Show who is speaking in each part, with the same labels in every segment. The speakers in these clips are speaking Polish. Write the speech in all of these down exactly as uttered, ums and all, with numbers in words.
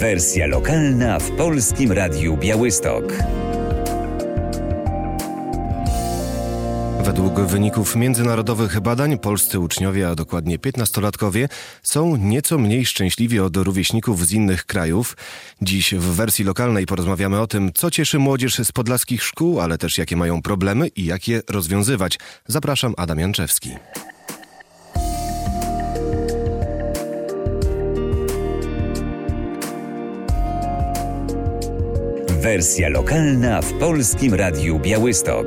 Speaker 1: Wersja lokalna w Polskim Radiu Białystok.
Speaker 2: Według wyników międzynarodowych badań polscy uczniowie, a dokładnie piętnastolatkowie, są nieco mniej szczęśliwi od rówieśników z innych krajów. Dziś w wersji lokalnej porozmawiamy o tym, co cieszy młodzież z podlaskich szkół, ale też jakie mają problemy i jak je rozwiązywać. Zapraszam, Adam Janczewski.
Speaker 1: Wersja lokalna w Polskim Radiu Białystok.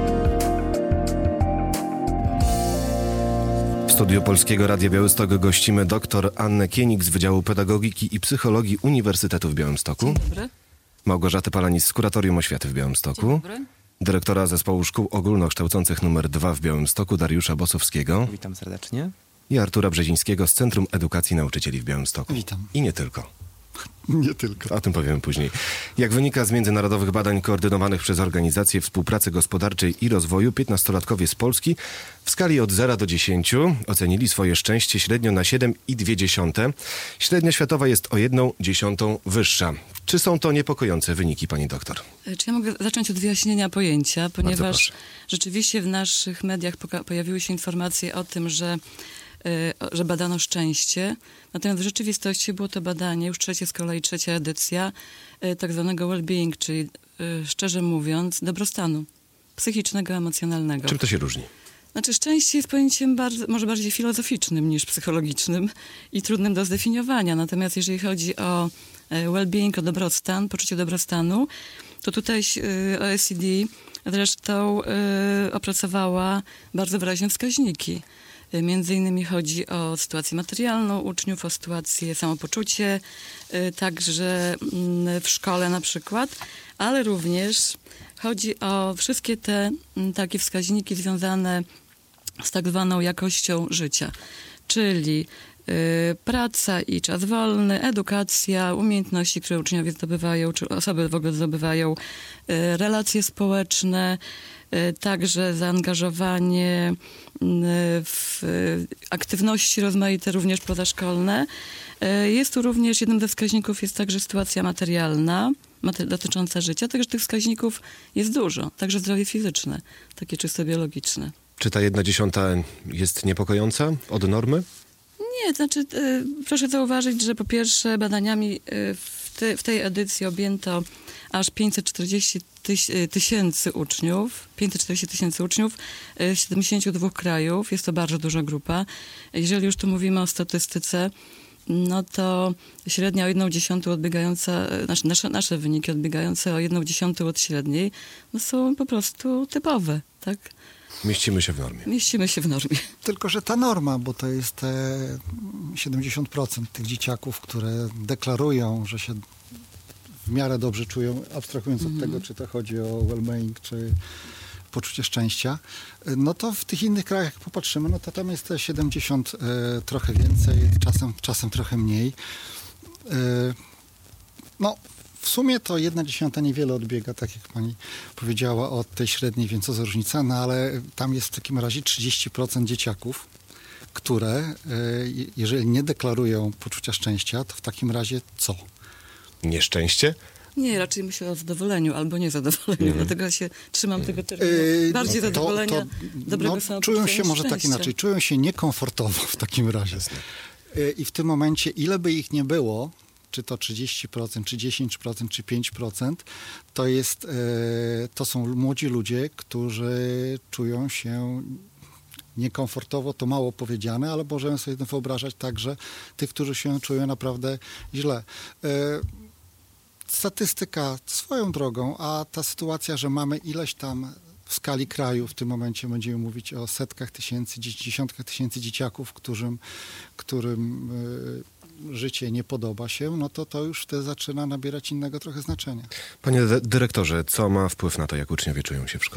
Speaker 2: W studiu Polskiego Radia Białystok gościmy dr Annę Kienik z Wydziału Pedagogiki i Psychologii Uniwersytetu w Białymstoku.
Speaker 3: Dzień dobry.
Speaker 2: Małgorzatę Palanis z Kuratorium Oświaty w Białymstoku.
Speaker 3: Dzień dobry.
Speaker 2: Dyrektora Zespołu Szkół Ogólnokształcących numer dwa w Białymstoku Dariusza Bosowskiego.
Speaker 4: Witam serdecznie.
Speaker 2: I Artura Brzezińskiego z Centrum Edukacji Nauczycieli w Białymstoku.
Speaker 5: Witam.
Speaker 2: I nie tylko.
Speaker 5: Nie tylko.
Speaker 2: O tym powiemy później. Jak wynika z międzynarodowych badań koordynowanych przez Organizację Współpracy Gospodarczej i Rozwoju, piętnastolatkowie z Polski w skali od zera do dziesięciu ocenili swoje szczęście średnio na siedem i dwie dziesiąte. Średnia światowa jest o jedną dziesiątą wyższa. Czy są to niepokojące wyniki, pani doktor?
Speaker 3: Czy ja mogę zacząć od wyjaśnienia pojęcia, ponieważ
Speaker 2: proszę.
Speaker 3: rzeczywiście w naszych mediach poka- pojawiły się informacje o tym, że że badano szczęście. Natomiast w rzeczywistości było to badanie, już trzecie z kolei, trzecia edycja, tak zwanego well-being, czyli szczerze mówiąc dobrostanu psychicznego, emocjonalnego.
Speaker 2: Czym to się różni?
Speaker 3: Znaczy szczęście jest pojęciem bardzo, może bardziej filozoficznym niż psychologicznym i trudnym do zdefiniowania. Natomiast jeżeli chodzi o well-being, o dobrostan, poczucie dobrostanu, to tutaj O E C D zresztą opracowała bardzo wyraźne wskaźniki. Między innymi chodzi o sytuację materialną uczniów, o sytuację, samopoczucie, także w szkole na przykład, ale również chodzi o wszystkie te takie wskaźniki związane z tak zwaną jakością życia, czyli praca i czas wolny, edukacja, umiejętności, które uczniowie zdobywają, czy osoby w ogóle zdobywają, relacje społeczne, także zaangażowanie w aktywności rozmaite, również pozaszkolne. Jest tu również, jednym ze wskaźników jest także sytuacja materialna, dotycząca życia, także tych wskaźników jest dużo, także zdrowie fizyczne, takie czysto biologiczne.
Speaker 2: Czy ta jedna dziesiąta jest niepokojąca od normy?
Speaker 3: Nie, znaczy y, proszę zauważyć, że po pierwsze badaniami y, w, te, w tej edycji objęto aż pięćset czterdzieści tysięcy uczniów, pięćset czterdzieści tysięcy uczniów z siedemdziesięciu dwóch krajów. Jest to bardzo duża grupa. Jeżeli już tu mówimy o statystyce, no to średnia o jedną dziesiątą odbiegająca, nasze, nasze, nasze wyniki odbiegające o jedną dziesiątą od średniej, no są po prostu typowe, tak?
Speaker 2: Mieścimy się w normie.
Speaker 3: Mieścimy się w normie.
Speaker 5: Tylko że ta norma, bo to jest te siedemdziesiąt procent tych dzieciaków, które deklarują, że się w miarę dobrze czują, abstrahując mm. od tego, czy to chodzi o well-being, czy poczucie szczęścia, no to w tych innych krajach, jak popatrzymy, no to tam jest te siedemdziesiąt e, trochę więcej, czasem, czasem trochę mniej. E, no, w sumie to jedna dziesiąta niewiele odbiega, tak jak pani powiedziała, od tej średniej, więc co za różnica, no ale tam jest w takim razie trzydzieści procent dzieciaków, które, e, jeżeli nie deklarują poczucia szczęścia, to w takim razie co?
Speaker 2: Nieszczęście?
Speaker 3: Nie, raczej myślę o zadowoleniu albo niezadowoleniu, mm. dlatego się trzymam tego terminu.
Speaker 5: Yy,
Speaker 3: Bardziej
Speaker 5: to,
Speaker 3: zadowolenia,
Speaker 5: to,
Speaker 3: dobrego
Speaker 5: no,
Speaker 3: samopoczucia.
Speaker 5: Czują się może
Speaker 3: szczęścia.
Speaker 5: tak inaczej, czują się niekomfortowo w takim razie. Yy, I w tym momencie, ile by ich nie było, czy to trzydzieści procent, czy dziesięć procent, czy pięć procent, to jest, yy, to są młodzi ludzie, którzy czują się niekomfortowo, to mało powiedziane, ale możemy sobie wyobrażać także tych, którzy się czują naprawdę źle. Yy, Statystyka swoją drogą, a ta sytuacja, że mamy ileś tam w skali kraju, w tym momencie będziemy mówić o setkach tysięcy, dziesiątkach tysięcy dzieciaków, którym, którym y, życie nie podoba się, no to to już wtedy zaczyna nabierać innego trochę znaczenia.
Speaker 2: Panie dy- dyrektorze, co ma wpływ na to, jak uczniowie czują się w szkole?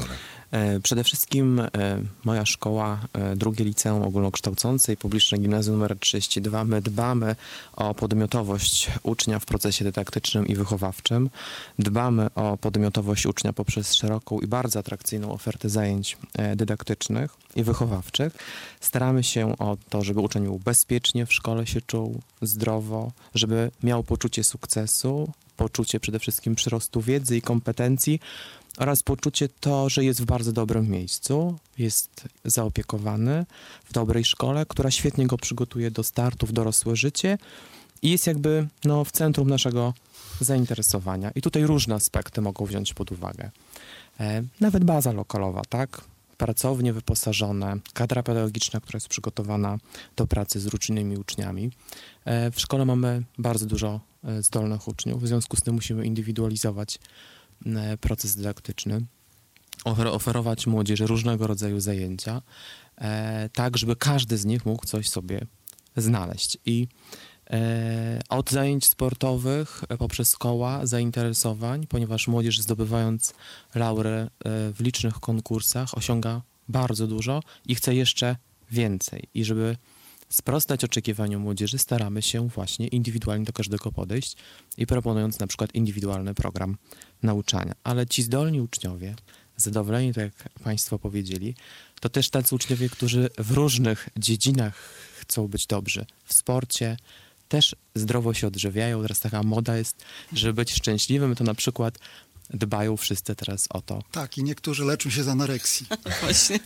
Speaker 4: Przede wszystkim moja szkoła, drugie liceum ogólnokształcące i publiczne gimnazjum numer trzydzieści dwa, my dbamy o podmiotowość ucznia w procesie dydaktycznym i wychowawczym. Dbamy o podmiotowość ucznia poprzez szeroką i bardzo atrakcyjną ofertę zajęć dydaktycznych i wychowawczych. Staramy się o to, żeby uczeń był bezpiecznie w szkole się czuł, zdrowo, żeby miał poczucie sukcesu, poczucie przede wszystkim przyrostu wiedzy i kompetencji oraz poczucie to, że jest w bardzo dobrym miejscu, jest zaopiekowany w dobrej szkole, która świetnie go przygotuje do startu w dorosłe życie i jest jakby no, w centrum naszego zainteresowania. I tutaj różne aspekty mogą wziąć pod uwagę. E, nawet baza lokalowa, tak? Pracownie wyposażone, kadra pedagogiczna, która jest przygotowana do pracy z różnymi uczniami. E, w szkole mamy bardzo dużo e, zdolnych uczniów, w związku z tym musimy indywidualizować e, proces dydaktyczny, ofer- oferować młodzieży różnego rodzaju zajęcia, e, tak żeby każdy z nich mógł coś sobie znaleźć. I e, od zajęć sportowych e, poprzez koła zainteresowań, ponieważ młodzież zdobywając laury e, w licznych konkursach osiąga bardzo dużo i chce jeszcze więcej. I żeby sprostać oczekiwaniom młodzieży, staramy się właśnie indywidualnie do każdego podejść i proponując na przykład indywidualny program nauczania. Ale ci zdolni uczniowie, zadowoleni, tak jak Państwo powiedzieli, to też tacy uczniowie, którzy w różnych dziedzinach chcą być dobrzy. W sporcie też zdrowo się odżywiają. Teraz taka moda jest, żeby być szczęśliwym, to na przykład dbają wszyscy teraz o to.
Speaker 5: Tak, i niektórzy leczą się z anoreksji.
Speaker 3: Właśnie.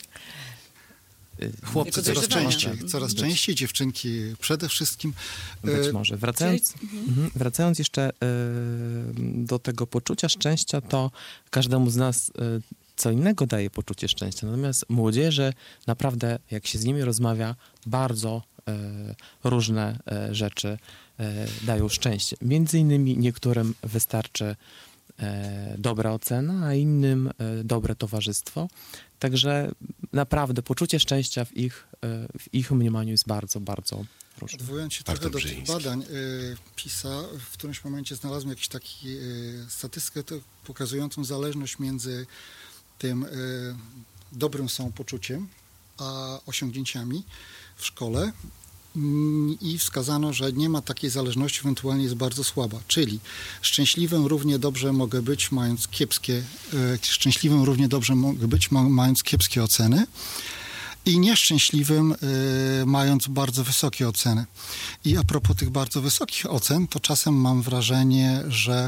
Speaker 5: Chłopcy
Speaker 3: Jako
Speaker 5: coraz
Speaker 3: dojrzewania.
Speaker 5: częściej, coraz częściej, dziewczynki przede wszystkim.
Speaker 4: Być
Speaker 5: E,
Speaker 4: może. Wracając, mhm. wracając jeszcze y, do tego poczucia szczęścia, to każdemu z nas y, co innego daje poczucie szczęścia. Natomiast młodzieży naprawdę, jak się z nimi rozmawia, bardzo y, różne y, rzeczy y, dają szczęście. Między innymi niektórym wystarczy e, dobra ocena, a innym e, dobre towarzystwo. Także naprawdę poczucie szczęścia w ich, e, w ich mniemaniu jest bardzo, bardzo różne.
Speaker 5: Odwołując się trochę do tych badań y, PISA, w którymś momencie znalazłem jakiś taki y, statystykę to pokazującą zależność między tym y, dobrym samopoczuciem a osiągnięciami w szkole. I wskazano, że nie ma takiej zależności, ewentualnie jest bardzo słaba. Czyli szczęśliwym równie dobrze mogę być, mając kiepskie, szczęśliwym równie dobrze mogę być, mając kiepskie oceny i nieszczęśliwym, mając bardzo wysokie oceny. I a propos tych bardzo wysokich ocen, to czasem mam wrażenie, że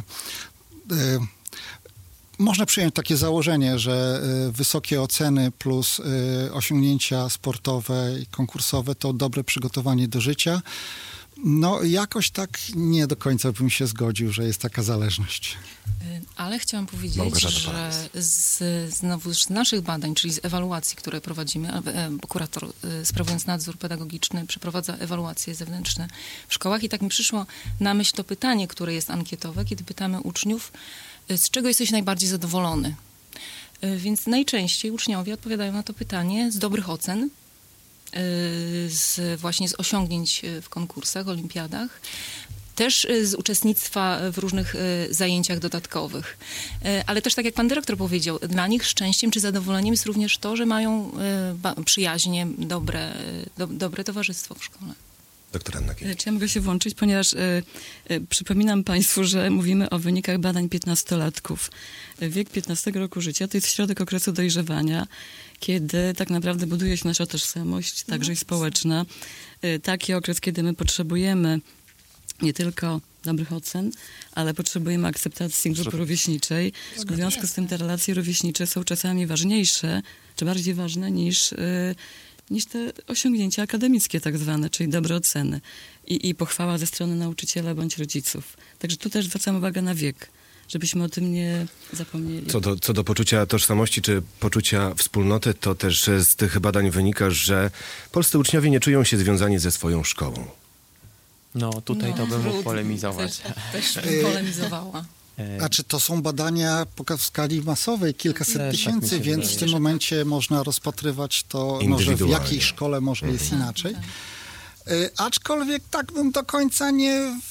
Speaker 5: można przyjąć takie założenie, że wysokie oceny plus osiągnięcia sportowe i konkursowe to dobre przygotowanie do życia. No jakoś tak nie do końca bym się zgodził, że jest taka zależność.
Speaker 6: Ale chciałam powiedzieć,
Speaker 2: Małgorzata
Speaker 6: że z, znowu z naszych badań, czyli z ewaluacji, które prowadzimy, bo kurator sprawując nadzór pedagogiczny przeprowadza ewaluacje zewnętrzne w szkołach i tak mi przyszło na myśl to pytanie, które jest ankietowe, kiedy pytamy uczniów, z czego jesteś najbardziej zadowolony? Więc najczęściej uczniowie odpowiadają na to pytanie z dobrych ocen, z, właśnie z osiągnięć w konkursach, olimpiadach, też z uczestnictwa w różnych zajęciach dodatkowych. Ale też tak jak pan dyrektor powiedział, dla nich szczęściem czy zadowoleniem jest również to, że mają przyjaźnie, dobre, do, dobre towarzystwo w szkole.
Speaker 2: Doktor Anna Kiel.
Speaker 3: Czy ja mogę się włączyć, ponieważ y, y, przypominam Państwu, że mówimy o wynikach badań piętnastolatków. Wiek piętnastego roku życia to jest środek okresu dojrzewania, kiedy tak naprawdę buduje się nasza tożsamość, także i społeczna. Y, taki okres, kiedy my potrzebujemy nie tylko dobrych ocen, ale potrzebujemy akceptacji grupy rówieśniczej. W związku z tym te relacje rówieśnicze są czasami ważniejsze, czy bardziej ważne niż... Y, niż te osiągnięcia akademickie tak zwane, czyli dobre oceny i, i pochwała ze strony nauczyciela bądź rodziców. Także tu też zwracam uwagę na wiek, żebyśmy o tym nie zapomnieli.
Speaker 2: Co do, co do poczucia tożsamości czy poczucia wspólnoty, to też z tych badań wynika, że polscy uczniowie nie czują się związani ze swoją szkołą.
Speaker 4: No tutaj
Speaker 6: No,
Speaker 4: to bym mógł
Speaker 6: trudno.
Speaker 4: polemizować.
Speaker 6: Też, też bym polemizowała.
Speaker 5: A czy to są badania w skali masowej, kilkaset
Speaker 4: Też tak mi
Speaker 5: tysięcy,
Speaker 4: się
Speaker 5: więc
Speaker 4: wydaje,
Speaker 5: w tym
Speaker 4: że
Speaker 5: momencie można rozpatrywać to, no, że w
Speaker 2: Indywidualnie.
Speaker 5: jakiej szkole może jest
Speaker 6: Tak,
Speaker 5: inaczej.
Speaker 6: tak.
Speaker 5: Y, aczkolwiek tak bym do końca nie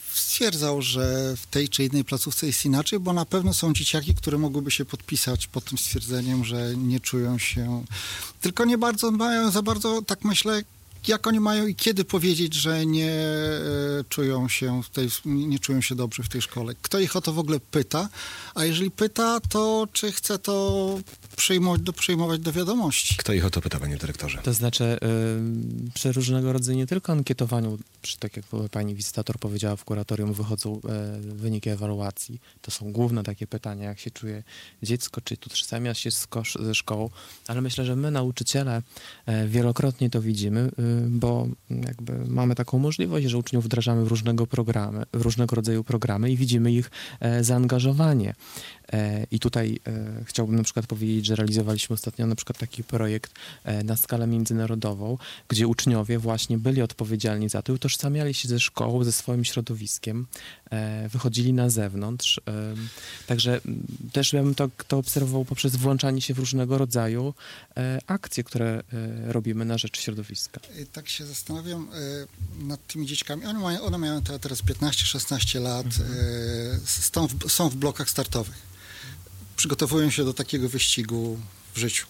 Speaker 5: stwierdzał, że w tej czy innej placówce jest inaczej, bo na pewno są dzieciaki, które mogłyby się podpisać pod tym stwierdzeniem, że nie czują się, tylko nie bardzo mają za bardzo, tak myślę, jak oni mają i kiedy powiedzieć, że nie e, czują się w tej, nie czują się dobrze w tej szkole. Kto ich o to w ogóle pyta? A jeżeli pyta, to czy chce to przyjmować do, przyjmować do wiadomości?
Speaker 2: Kto ich o to pyta, panie dyrektorze?
Speaker 4: To znaczy y, przy różnego rodzaju nie tylko ankietowaniu, przy, tak jak pani wizytator powiedziała, w kuratorium wychodzą y, wyniki ewaluacji. To są główne takie pytania, jak się czuje dziecko, czy tu tożsamia się z kosz, ze szkołą, ale myślę, że my nauczyciele y, wielokrotnie to widzimy, y, bo jakby mamy taką możliwość, że uczniów wdrażamy w różnego programy, w różnego rodzaju programy i widzimy ich y, zaangażowanie. I tutaj e, chciałbym na przykład powiedzieć, że realizowaliśmy ostatnio na przykład taki projekt e, na skalę międzynarodową, gdzie uczniowie właśnie byli odpowiedzialni za to, utożsamiali się ze szkołą, ze swoim środowiskiem, e, wychodzili na zewnątrz. E, także m, też ja bym to, to obserwował poprzez włączanie się w różnego rodzaju e, akcje, które e, robimy na rzecz środowiska.
Speaker 5: Tak się zastanawiam e, nad tymi dzieciakami. One mają, one mają te, teraz piętnaście szesnaście lat, mhm. e, są, w, są w blokach startowych. Przygotowują się do takiego wyścigu w życiu.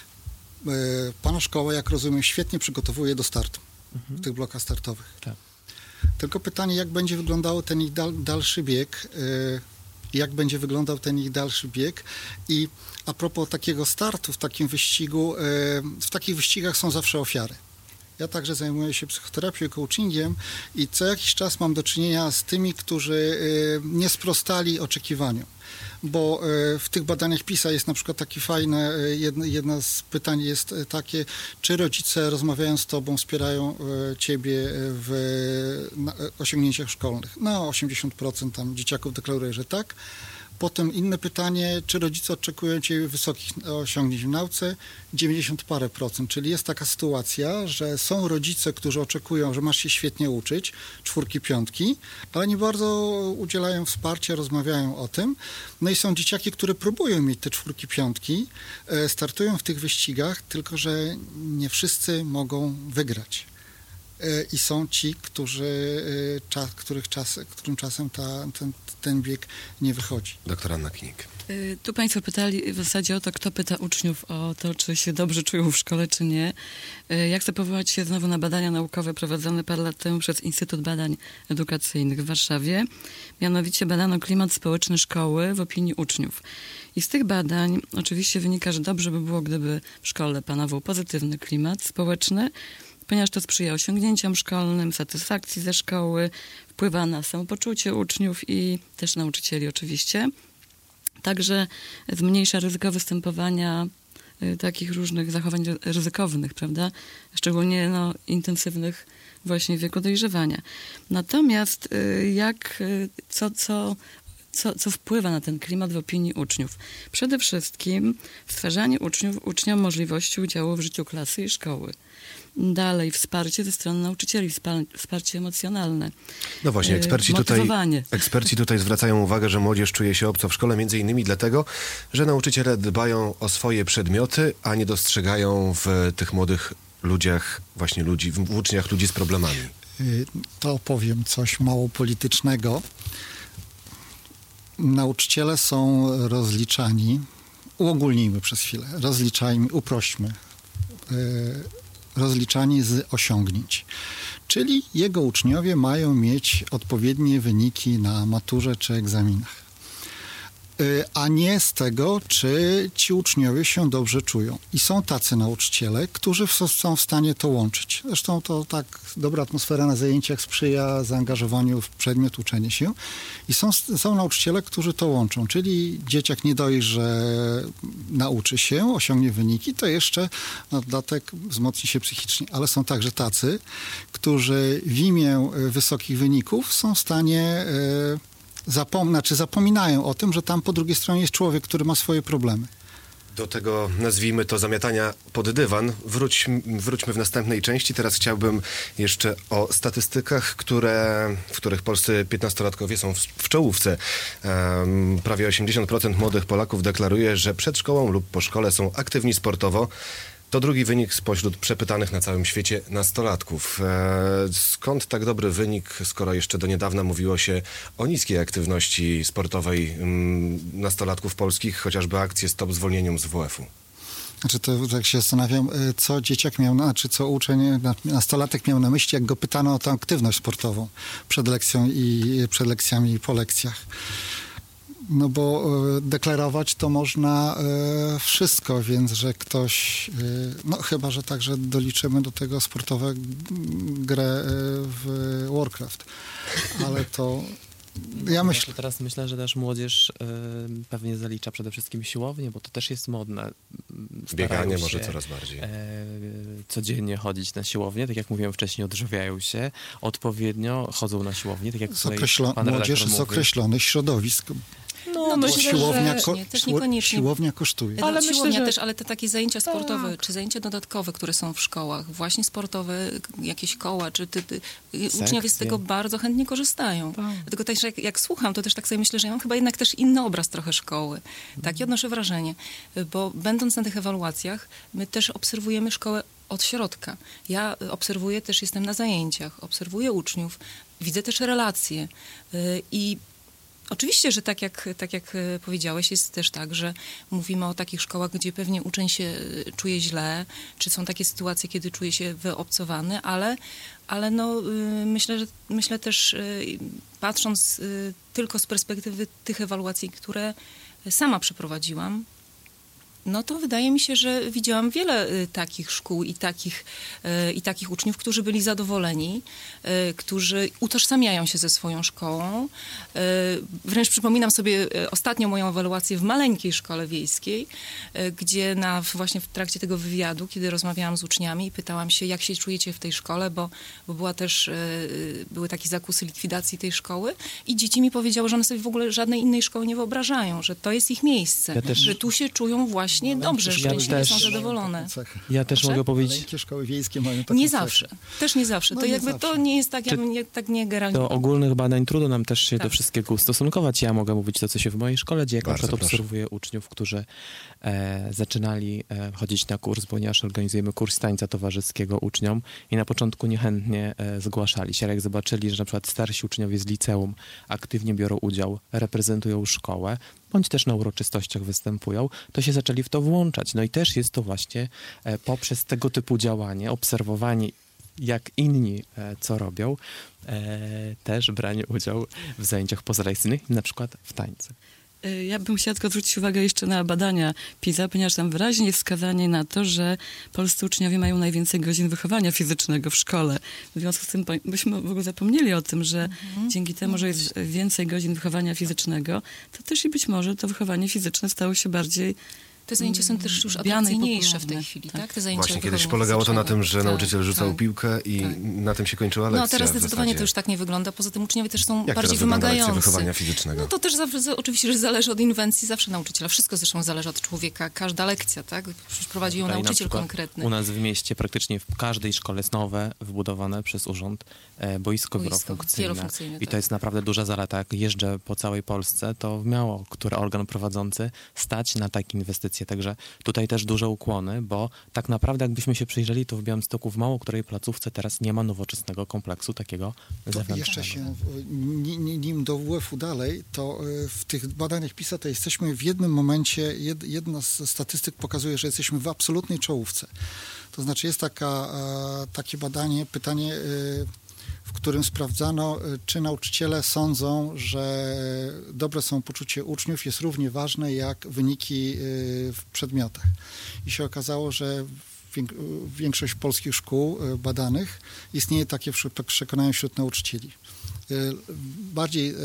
Speaker 5: Pana szkoła, jak rozumiem, świetnie przygotowuje do startu mhm. w tych blokach startowych.
Speaker 4: Tak.
Speaker 5: Tylko pytanie, jak będzie wyglądał ten ich dal, dalszy bieg, jak będzie wyglądał ten ich dalszy bieg i a propos takiego startu w takim wyścigu, w takich wyścigach są zawsze ofiary. Ja także zajmuję się psychoterapią i coachingiem i co jakiś czas mam do czynienia z tymi, którzy nie sprostali oczekiwaniom. Bo w tych badaniach PISA jest na przykład takie fajne, jedno, jedno z pytań jest takie, czy rodzice rozmawiając z tobą wspierają ciebie w osiągnięciach szkolnych. No osiemdziesiąt procent tam dzieciaków deklaruje, że tak. Potem inne pytanie, czy rodzice oczekują ciebie wysokich osiągnięć w nauce? dziewięćdziesiąt parę procent, czyli jest taka sytuacja, że są rodzice, którzy oczekują, że masz się świetnie uczyć, czwórki, piątki, ale nie bardzo udzielają wsparcia, rozmawiają o tym. No i są dzieciaki, które próbują mieć te czwórki, piątki, startują w tych wyścigach, tylko że nie wszyscy mogą wygrać. I są ci, którzy, czas, których czas, którym czasem ta, ten, ten bieg nie wychodzi.
Speaker 2: Doktor Anna Knik.
Speaker 3: Tu państwo pytali w zasadzie o to, kto pyta uczniów o to, czy się dobrze czują w szkole, czy nie. Ja chcę powołać się znowu na badania naukowe prowadzone parę lat temu przez Instytut Badań Edukacyjnych w Warszawie. Mianowicie badano klimat społeczny szkoły w opinii uczniów. I z tych badań oczywiście wynika, że dobrze by było, gdyby w szkole panował pozytywny klimat społeczny, ponieważ to sprzyja osiągnięciom szkolnym, satysfakcji ze szkoły, wpływa na samopoczucie uczniów i też nauczycieli oczywiście. Także zmniejsza ryzyko występowania y, takich różnych zachowań ryzykownych, prawda? Szczególnie no, intensywnych właśnie w wieku dojrzewania. Natomiast y, jak, y, co, co, co, co wpływa na ten klimat w opinii uczniów? Przede wszystkim stwarzanie uczniów, uczniom możliwości udziału w życiu klasy i szkoły. Dalej wsparcie ze strony nauczycieli, wsparcie emocjonalne.
Speaker 2: No właśnie, eksperci tutaj,
Speaker 3: motywowanie.
Speaker 2: eksperci tutaj zwracają uwagę, że młodzież czuje się obco w szkole, między innymi dlatego, że nauczyciele dbają o swoje przedmioty, a nie dostrzegają w tych młodych ludziach, właśnie ludzi, w uczniach ludzi z problemami.
Speaker 5: To powiem coś mało politycznego. Nauczyciele są rozliczani, uogólnijmy przez chwilę, rozliczajmy, uprośćmy, rozliczani z osiągnięć. Czyli jego uczniowie mają mieć odpowiednie wyniki na maturze czy egzaminach. A nie z tego, czy ci uczniowie się dobrze czują. I są tacy nauczyciele, którzy są w stanie to łączyć. Zresztą to tak dobra atmosfera na zajęciach sprzyja zaangażowaniu w przedmiot, uczenie się. I są, są nauczyciele, którzy to łączą. Czyli dzieciak nie dość, że nauczy się, osiągnie wyniki, to jeszcze na dodatek wzmocni się psychicznie. Ale są także tacy, którzy w imię wysokich wyników są w stanie... Yy, Zapom- znaczy zapominają o tym, że tam po drugiej stronie jest człowiek, który ma swoje problemy.
Speaker 2: Do tego, nazwijmy to, zamiatania pod dywan, wróć, wróćmy w następnej części. Teraz chciałbym jeszcze o statystykach, które, w których polscy piętnastolatkowie są w, w czołówce. Um, prawie osiemdziesiąt procent młodych Polaków deklaruje, że przed szkołą lub po szkole są aktywni sportowo. To drugi wynik spośród przepytanych na całym świecie nastolatków. E, skąd tak dobry wynik, skoro jeszcze do niedawna mówiło się o niskiej aktywności sportowej mm, nastolatków polskich, chociażby akcje Stop zwolnieniom z W F-u?
Speaker 5: Znaczy to tak się zastanawiam, co dzieciak miał, znaczy co uczeń, nastolatek miał na myśli, jak go pytano o tę aktywność sportową przed lekcją i przed lekcjami i po lekcjach. No bo e, deklarować to można e, wszystko, więc że ktoś, e, no chyba, że także doliczymy do tego sportowe grę e, w Warcraft, ale to ja myślę...
Speaker 4: Ja teraz myślę, że też młodzież y, pewnie zalicza przede wszystkim siłownię, bo to też jest modne.
Speaker 2: Bieganie
Speaker 4: się,
Speaker 2: może coraz bardziej.
Speaker 4: E, codziennie chodzić na siłownię, tak jak mówiłem wcześniej, odżywiają się, odpowiednio chodzą na siłownię, tak jak
Speaker 5: Z
Speaker 4: tutaj
Speaker 5: określo-
Speaker 4: pan
Speaker 5: młodzież
Speaker 4: redaktor
Speaker 5: z
Speaker 4: mówi.
Speaker 5: określonych środowisk.
Speaker 6: No,
Speaker 5: Bo
Speaker 6: myślę,
Speaker 5: siłownia,
Speaker 6: że
Speaker 5: ko-
Speaker 6: nie, też
Speaker 5: siło-
Speaker 6: niekoniecznie.
Speaker 5: siłownia kosztuje.
Speaker 6: Ale
Speaker 3: Ale
Speaker 6: siłownia
Speaker 3: myślę, że-
Speaker 6: też, ale te takie zajęcia sportowe, czy zajęcia dodatkowe, które są w szkołach, właśnie sportowe, jakieś koła, czy ty, ty, uczniowie z tego bardzo chętnie korzystają.
Speaker 3: Tak.
Speaker 6: Dlatego też jak, jak słucham, to też tak sobie myślę, że ja mam chyba jednak też inny obraz trochę szkoły. Takie odnoszę wrażenie, bo będąc na tych ewaluacjach, my też obserwujemy szkołę od środka. Ja obserwuję, też jestem na zajęciach, obserwuję uczniów, widzę też relacje y, i oczywiście, że tak jak, tak jak e, powiedziałeś, jest też tak, że mówimy o takich szkołach, gdzie pewnie uczeń się e, czuje źle, czy są takie sytuacje, kiedy czuje się wyobcowany, ale, ale no, y, myślę, że, myślę też, y, patrząc y, tylko z perspektywy tych ewaluacji, które sama przeprowadziłam, no to wydaje mi się, że widziałam wiele y, takich szkół i takich, y, i takich uczniów, którzy byli zadowoleni, y, którzy utożsamiają się ze swoją szkołą. Y, wręcz przypominam sobie y, ostatnią moją ewaluację w maleńkiej szkole wiejskiej, y, gdzie na, właśnie w trakcie tego wywiadu, kiedy rozmawiałam z uczniami i pytałam się, jak się czujecie w tej szkole, bo, bo była też, y, były takie zakusy likwidacji tej szkoły i dzieci mi powiedziały, że one sobie w ogóle żadnej innej szkoły nie wyobrażają, że to jest ich miejsce,
Speaker 4: Ja też-
Speaker 6: że tu się czują właśnie dobrze,
Speaker 5: Ja
Speaker 6: szczęśliwie
Speaker 4: też-
Speaker 6: są zadowolone.
Speaker 4: Ja też
Speaker 6: Proszę?
Speaker 4: mogę powiedzieć,
Speaker 5: Maleńkie szkoły wiejskie mają taką
Speaker 6: Nie
Speaker 5: cechę.
Speaker 6: zawsze, też nie zawsze.
Speaker 5: No
Speaker 6: To
Speaker 5: nie
Speaker 6: jakby
Speaker 5: zawsze.
Speaker 6: to nie jest tak, ja
Speaker 4: Czy-
Speaker 6: bym nie, tak nie
Speaker 4: do
Speaker 6: generalnie.
Speaker 4: ogólnych badań trudno nam też się
Speaker 6: Tak.
Speaker 4: do wszystkiego ustosunkować. Ja mogę mówić to, co się w mojej szkole dzieje. Jak na
Speaker 2: Bardzo
Speaker 4: przykład
Speaker 2: proszę.
Speaker 4: obserwuję uczniów, którzy e, zaczynali e, chodzić na kurs, ponieważ organizujemy kurs tańca towarzyskiego uczniom i na początku niechętnie e, zgłaszali się. Ale jak zobaczyli, że na przykład starsi uczniowie z liceum aktywnie biorą udział, reprezentują szkołę, bądź też na uroczystościach występują, to się zaczęli w to włączać. No i też jest to właśnie e, poprzez tego typu działanie, obserwowanie, jak inni e, co robią, e, też branie udziału w zajęciach pozalekcyjnych, na przykład w tańcu.
Speaker 3: Y, Ja bym chciała tylko zwrócić uwagę jeszcze na badania PISA, ponieważ tam wyraźnie jest wskazanie na to, że polscy uczniowie mają najwięcej godzin wychowania fizycznego w szkole. W związku z tym po- byśmy w ogóle zapomnieli o tym, że dzięki temu, że jest więcej godzin wychowania fizycznego, to też i być może to wychowanie fizyczne stało się bardziej...
Speaker 6: Te zajęcia są też już
Speaker 3: lubiane i
Speaker 6: atrakcyjniejsze w tej
Speaker 3: popularne.
Speaker 6: chwili,
Speaker 3: Tak.
Speaker 6: tak? Te zajęcia
Speaker 2: Właśnie kiedyś
Speaker 6: wychowania
Speaker 2: polegało to na tym, że
Speaker 6: fizycznego.
Speaker 2: nauczyciel rzucał
Speaker 6: tak.
Speaker 2: piłkę i
Speaker 6: tak.
Speaker 2: na tym się kończyła lekcja.
Speaker 6: No teraz
Speaker 2: w
Speaker 6: zdecydowanie
Speaker 2: zasadzie.
Speaker 6: to już tak nie wygląda. Poza tym uczniowie też są
Speaker 2: Jak
Speaker 6: bardziej
Speaker 2: teraz wygląda lekcja
Speaker 6: wymagający.
Speaker 2: wychowania fizycznego?
Speaker 6: No to też zawsze, za- oczywiście, że zależy od inwencji zawsze nauczyciela. Wszystko zresztą zależy od człowieka. Każda lekcja, tak? Przecież prowadzi ją
Speaker 4: Tutaj na
Speaker 6: nauczyciel
Speaker 4: przykład
Speaker 6: konkretny.
Speaker 4: U nas w mieście praktycznie w każdej szkole jest nowe, wbudowane przez urząd e, boisko,
Speaker 6: Boisko
Speaker 4: wielofunkcyjne.
Speaker 6: wielofunkcyjne,
Speaker 4: I
Speaker 6: tak.
Speaker 4: to jest naprawdę duża zaleta. Jak jeżdżę po całej Polsce, to miało który organ prowadzący stać na takie inwestycje. Także tutaj też duże ukłony, bo tak naprawdę jakbyśmy się przyjrzeli, to w Białymstoku w mało której placówce teraz nie ma nowoczesnego kompleksu takiego
Speaker 5: To
Speaker 4: zewnętrznego.
Speaker 5: jeszcze się, ni- ni- nim do W F-u dalej, to y, w tych badaniach PISA to jesteśmy w jednym momencie, jed, jedna z statystyk pokazuje, że jesteśmy w absolutnej czołówce. To znaczy jest taka, e, takie badanie, pytanie, y, w którym sprawdzano, y, czy nauczyciele sądzą, że dobre samopoczucie uczniów jest równie ważne jak wyniki y, w przedmiotach. I się okazało, że wiek- większość polskich szkół y, badanych istnieje takie wśród- przekonanie wśród nauczycieli. Y, Bardziej y,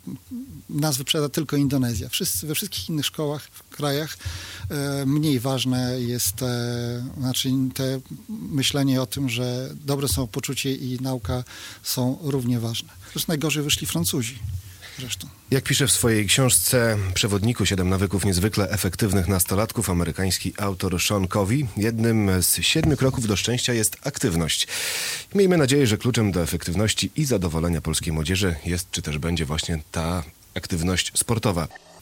Speaker 5: nas wyprzedza tylko Indonezja. Wszyscy, we wszystkich innych szkołach, w krajach y, mniej ważne jest te, znaczy te myślenie o tym, że dobre samopoczucie i nauka są równie ważne. Zresztą najgorzej wyszli Francuzi zresztą.
Speaker 2: Jak pisze w swojej książce Przewodniku siedem nawyków niezwykle efektywnych nastolatków amerykański autor Sean Covey, jednym z siedmiu kroków do szczęścia jest aktywność. Miejmy nadzieję, że kluczem do efektywności i zadowolenia polskiej młodzieży jest, czy też będzie właśnie ta aktywność sportowa.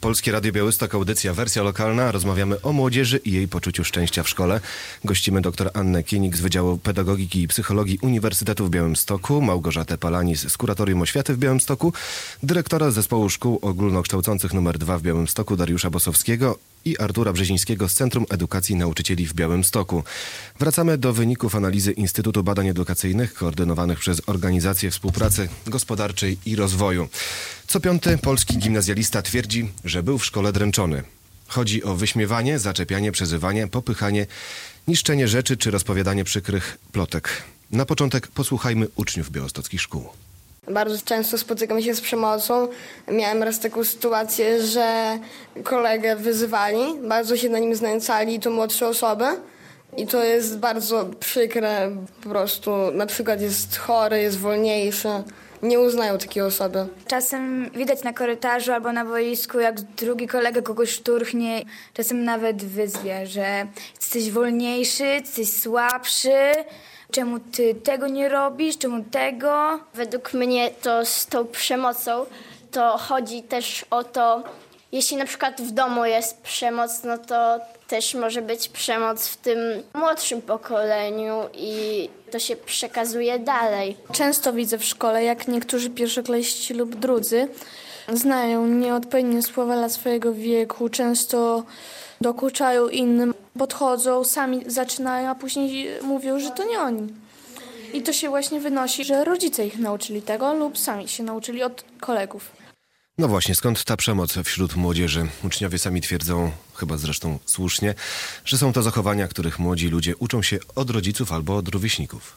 Speaker 2: Polskie Radio Białystok, audycja Wersja Lokalna. Rozmawiamy o młodzieży i jej poczuciu szczęścia w szkole. Gościmy dr Annę Kienik z Wydziału Pedagogiki i Psychologii Uniwersytetu w Białymstoku, Małgorzatę Palanis z Kuratorium Oświaty w Białymstoku, dyrektora Zespołu Szkół Ogólnokształcących numer dwa w Białymstoku Dariusza Bosowskiego i Artura Brzezińskiego z Centrum Edukacji Nauczycieli w Białymstoku. Wracamy do wyników analizy Instytutu Badań Edukacyjnych koordynowanych przez Organizację Współpracy Gospodarczej i Rozwoju. Co piąty polski gimnazjalista twierdzi, że był w szkole dręczony. Chodzi o wyśmiewanie, zaczepianie, przezywanie, popychanie, niszczenie rzeczy czy rozpowiadanie przykrych plotek. Na początek posłuchajmy uczniów białostockich szkół.
Speaker 7: Bardzo często spotykam się z przemocą. Miałem raz taką sytuację, że kolegę wyzywali, bardzo się na nim znęcali, to młodsze osoby. I to jest bardzo przykre, po prostu na przykład jest chory, jest wolniejszy. Nie uznają takiej osoby.
Speaker 8: Czasem widać na korytarzu albo na boisku, jak drugi kolega kogoś szturchnie. Czasem nawet wyzwie, że jesteś wolniejszy, jesteś słabszy. Czemu ty tego nie robisz, czemu tego?
Speaker 9: Według mnie to z tą przemocą to chodzi też o to, jeśli na przykład w domu jest przemoc, no to też może być przemoc w tym młodszym pokoleniu i to się przekazuje dalej.
Speaker 10: Często widzę w szkole, jak niektórzy pierwszoklasści lub drudzy znają nieodpowiednie słowa dla swojego wieku, często dokuczają innym, podchodzą, sami zaczynają, a później mówią, że to nie oni. I to się właśnie wynosi, że rodzice ich nauczyli tego lub sami się nauczyli od kolegów.
Speaker 2: No właśnie, skąd ta przemoc wśród młodzieży? Uczniowie sami twierdzą, chyba zresztą słusznie, że są to zachowania, których młodzi ludzie uczą się od rodziców albo od rówieśników.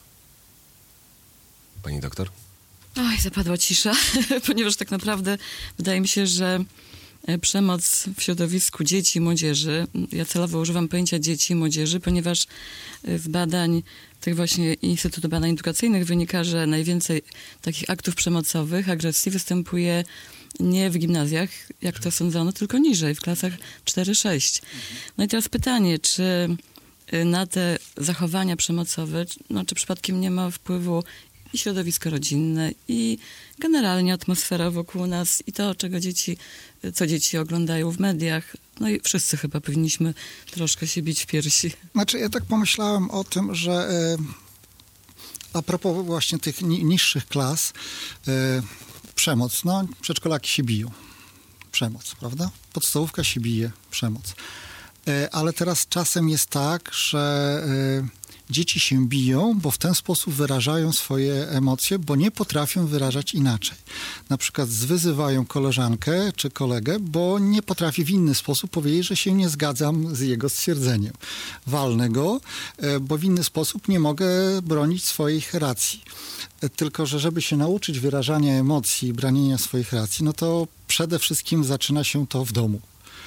Speaker 2: Pani doktor?
Speaker 3: Oj, zapadła cisza, ponieważ tak naprawdę wydaje mi się, że przemoc w środowisku dzieci i młodzieży, ja celowo używam pojęcia dzieci i młodzieży, ponieważ z badań tych właśnie Instytutu Badań Edukacyjnych wynika, że najwięcej takich aktów przemocowych, agresji występuje nie w gimnazjach, jak to sądzono, tylko niżej, w klasach cztery sześć. No i teraz pytanie, czy na te zachowania przemocowe, no, czy przypadkiem nie ma wpływu i środowisko rodzinne, i generalnie atmosfera wokół nas, i to, czego dzieci, co dzieci oglądają w mediach. No i wszyscy chyba powinniśmy troszkę się bić w piersi.
Speaker 5: Znaczy, ja tak pomyślałem o tym, że e, a propos właśnie tych ni- niższych klas, e, przemoc, no przedszkolaki się biją. Przemoc, prawda? Podstawówka się bije, przemoc. E, ale teraz czasem jest tak, że e, dzieci się biją, bo w ten sposób wyrażają swoje emocje, bo nie potrafią wyrażać inaczej. Na przykład zwyzywają koleżankę czy kolegę, bo nie potrafi w inny sposób powiedzieć, że się nie zgadzam z jego stwierdzeniem. Walnę go, bo w inny sposób nie mogę bronić swoich racji. Tylko że żeby się nauczyć wyrażania emocji i bronienia swoich racji, no to przede wszystkim zaczyna się to w domu.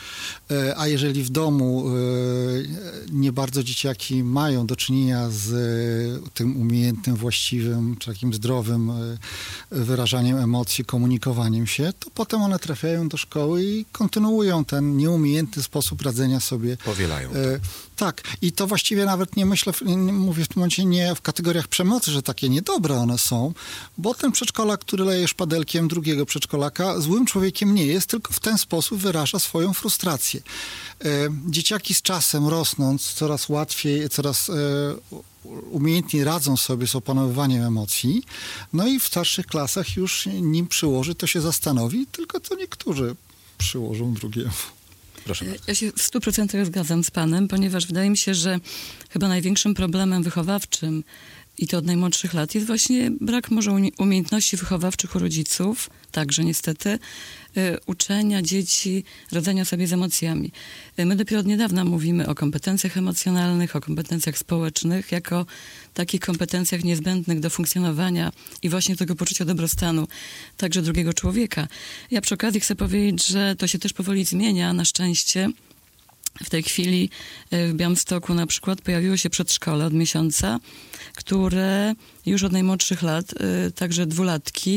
Speaker 5: A jeżeli w domu nie bardzo dzieciaki mają do czynienia z tym umiejętnym, właściwym, czy takim zdrowym wyrażaniem emocji, komunikowaniem się, to potem one trafiają do szkoły i kontynuują ten nieumiejętny sposób radzenia sobie.
Speaker 2: Powielają.
Speaker 5: Tak. I to właściwie nawet nie myślę, mówię w tym momencie nie w kategoriach przemocy, że takie niedobre one są, bo ten przedszkolak, który leje szpadelkiem drugiego przedszkolaka, złym człowiekiem nie jest, tylko w ten sposób wyraża swoją frustrację. Dzieciaki z czasem rosnąc coraz łatwiej, coraz umiejętniej radzą sobie z opanowywaniem emocji, no i w starszych klasach już nim przyłoży, to się zastanowi, tylko to niektórzy przyłożą drugiemu.
Speaker 2: Proszę bardzo.
Speaker 3: Ja się w stu procentach zgadzam z panem, ponieważ wydaje mi się, że chyba największym problemem wychowawczym, i to od najmłodszych lat, jest właśnie brak może umiejętności wychowawczych u rodziców, także niestety, y, uczenia dzieci radzenia sobie z emocjami. Y, my dopiero od niedawna mówimy o kompetencjach emocjonalnych, o kompetencjach społecznych, jako takich kompetencjach niezbędnych do funkcjonowania i właśnie tego poczucia dobrostanu także drugiego człowieka. Ja przy okazji chcę powiedzieć, że to się też powoli zmienia, na szczęście. W tej chwili w Białymstoku na przykład pojawiło się przedszkole od miesiąca, które już od najmłodszych lat, także dwulatki,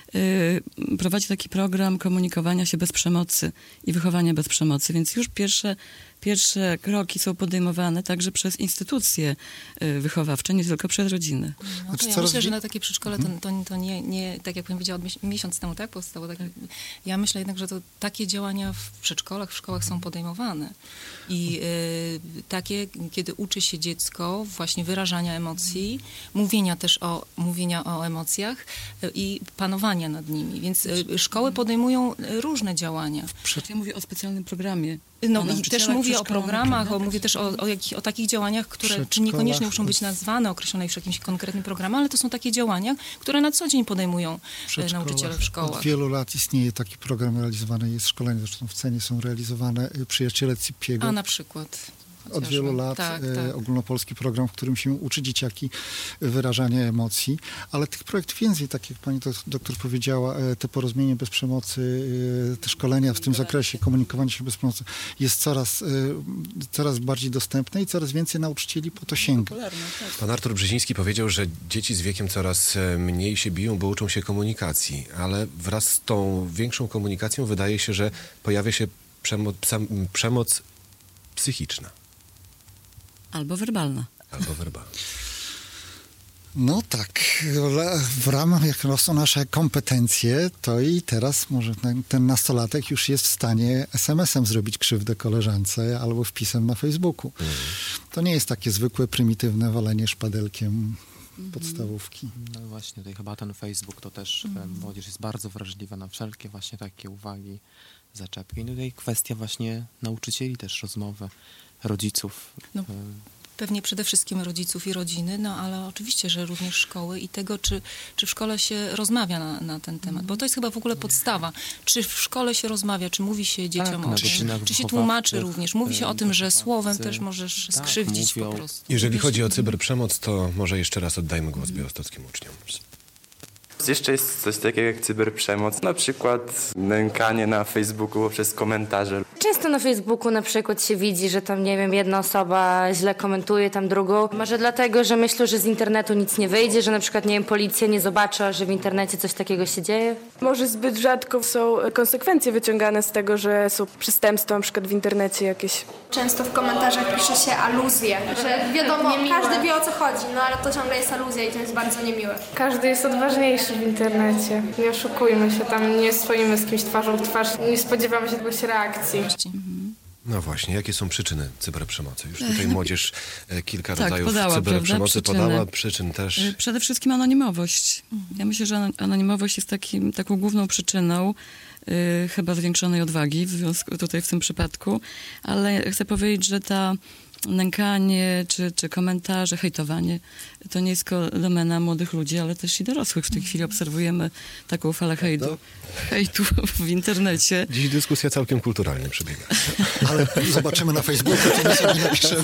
Speaker 3: y, prowadzi taki program komunikowania się bez przemocy i wychowania bez przemocy, więc już pierwsze Pierwsze kroki są podejmowane także przez instytucje y, wychowawcze, nie tylko przez rodziny.
Speaker 6: No to
Speaker 5: Znaczy,
Speaker 6: ja
Speaker 5: coraz
Speaker 6: myślę, że
Speaker 5: wi-
Speaker 6: na takie przedszkole to, to, to nie, nie, tak jak pani powiedziała, od mies- miesiąc temu tak powstało. Tak, ja myślę jednak, że to takie działania w przedszkolach, w szkołach są podejmowane. I y, takie, kiedy uczy się dziecko właśnie wyrażania emocji, mówienia też o, mówienia o emocjach y, i panowania nad nimi. Więc y, szkoły podejmują y, różne działania.
Speaker 3: Ja mówię o specjalnym programie.
Speaker 6: No
Speaker 3: O
Speaker 6: i też
Speaker 3: nauczycielach
Speaker 6: mówię o
Speaker 3: przedszkolnych
Speaker 6: programach, o,
Speaker 3: programach.
Speaker 6: mówię też o, o, jakich, o takich działaniach, które czy
Speaker 5: Przedszkolach.
Speaker 6: niekoniecznie muszą być nazwane, określone już jakimś konkretnym programem, ale to są takie działania, które na co dzień podejmują e, nauczyciele w szkołach.
Speaker 5: Od wielu lat istnieje taki program realizowany, jest szkolenie, zresztą w cenie są realizowane y, przyjaciele Cipiego.
Speaker 6: A na przykład.
Speaker 5: Od
Speaker 6: chociażby.
Speaker 5: wielu lat
Speaker 6: Tak,
Speaker 5: e,
Speaker 6: tak.
Speaker 5: ogólnopolski program, w którym się uczy dzieciaki wyrażania emocji, ale tych projektów więcej, tak jak pani dok- doktor powiedziała, e, te porozumienie bez przemocy, e, te szkolenia w tym zakresie, komunikowanie się bez przemocy jest coraz, e, coraz bardziej dostępne i coraz więcej nauczycieli po to sięga.
Speaker 2: Pan Artur Brzeziński powiedział, że dzieci z wiekiem coraz e, mniej się biją, bo uczą się komunikacji, ale wraz z tą większą komunikacją wydaje się, że pojawia się przemoc, psa- przemoc psychiczna
Speaker 3: Albo werbalna.
Speaker 2: albo werbalna.
Speaker 5: No tak, ale w ramach jak rosną nasze kompetencje, to i teraz może ten, ten nastolatek już jest w stanie es em esem zrobić krzywdę koleżance albo wpisem na Facebooku.
Speaker 2: Mhm.
Speaker 5: To nie jest takie zwykłe, prymitywne walenie szpadelkiem podstawówki.
Speaker 4: No właśnie, tutaj chyba ten Facebook to też e, młodzież jest bardzo wrażliwa na wszelkie właśnie takie uwagi, zaczepki. No tutaj kwestia właśnie nauczycieli też, rozmowy rodziców.
Speaker 6: No.
Speaker 4: E,
Speaker 6: Pewnie przede wszystkim rodziców i rodziny, no ale oczywiście, że również szkoły i tego, czy, czy w szkole się rozmawia na, na ten temat, bo to jest chyba w ogóle podstawa. Czy w szkole się rozmawia, czy mówi się dzieciom
Speaker 4: na
Speaker 6: o tym,
Speaker 4: godzinach
Speaker 6: czy się tłumaczy
Speaker 4: wychowawczych,
Speaker 6: również. Mówi się o tym, że
Speaker 4: wychowawcy,
Speaker 6: słowem też możesz
Speaker 4: tak,
Speaker 6: skrzywdzić
Speaker 4: mówią.
Speaker 6: po prostu.
Speaker 2: Jeżeli chodzi o cyberprzemoc, to może jeszcze raz oddajmy głos białostockim uczniom.
Speaker 11: Jeszcze jest coś takiego jak cyberprzemoc, na przykład nękanie na Facebooku poprzez komentarze.
Speaker 12: Często na Facebooku na przykład się widzi, że tam, nie wiem, jedna osoba źle komentuje, tam drugą. Może dlatego, że myślą, że z internetu nic nie wyjdzie, że na przykład, nie wiem, policja nie zobaczy, że w internecie coś takiego się dzieje.
Speaker 10: Może zbyt rzadko są konsekwencje wyciągane z tego, że są przestępstwa na przykład w internecie jakieś.
Speaker 13: Często w komentarzach pisze się aluzje, że wiadomo, każdy wie o co chodzi, no ale to ciągle jest aluzja i to jest bardzo niemiłe.
Speaker 10: Każdy jest odważniejszy w internecie. Nie oszukujmy się, tam nie stoimy z kimś twarzą w twarz, nie spodziewamy się jakiegoś reakcji.
Speaker 2: No właśnie, jakie są przyczyny cyberprzemocy? Już tutaj młodzież e, kilka
Speaker 3: Tak,
Speaker 2: rodzajów
Speaker 3: podała,
Speaker 2: cyberprzemocy
Speaker 3: prawda, przyczyny.
Speaker 2: podała, przyczyn też.
Speaker 3: Y, Przede wszystkim anonimowość. Ja myślę, że ano- anonimowość jest takim, taką główną przyczyną y, chyba zwiększonej odwagi w związku tutaj w tym przypadku, ale chcę powiedzieć, że ta nękanie, czy, czy komentarze, hejtowanie, to nie jest tylko domena młodych ludzi, ale też i dorosłych. W tej chwili obserwujemy taką falę hejtu, hejtu w internecie.
Speaker 2: Dziś dyskusja całkiem kulturalnie przebiega.
Speaker 5: Ale zobaczymy na Facebooku, co my sobie napiszemy.